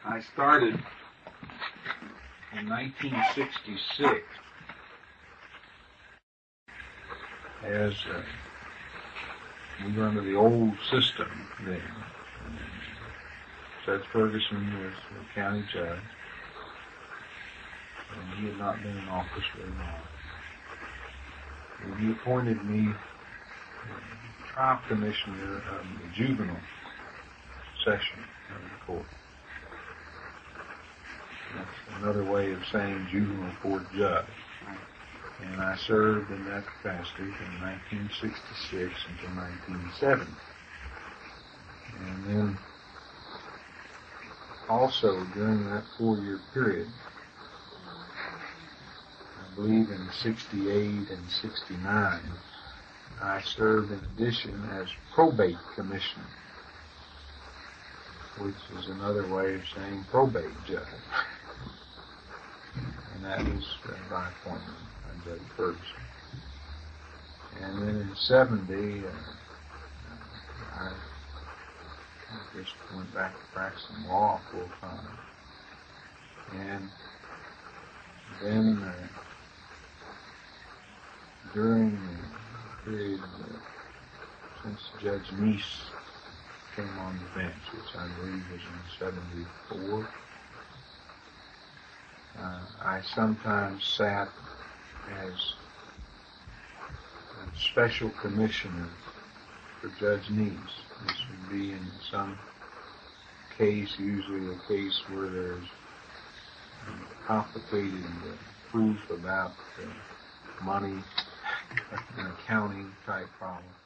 I started in 1966 as we were under the old system then. Judge Ferguson was the county judge, and he had not been in office very long. And he appointed me trial commissioner of the juvenile session of the court. That's another way of saying juvenile court judge. And I served in that capacity from 1966 until 1970. And then also during that 4-year period, I believe in 68 and 69, I served in addition as probate commissioner, which is another way of saying probate judge. And that was by appointment by Judge Ferguson. And then in 70, I just went back to practicing law full time. And then during the period since Judge Neese came on the bench, which I believe was in 74, I sometimes sat as a special commissioner for Judge Neese. This would be in some case, usually a case where there's complicated proof about money, an accounting type problem.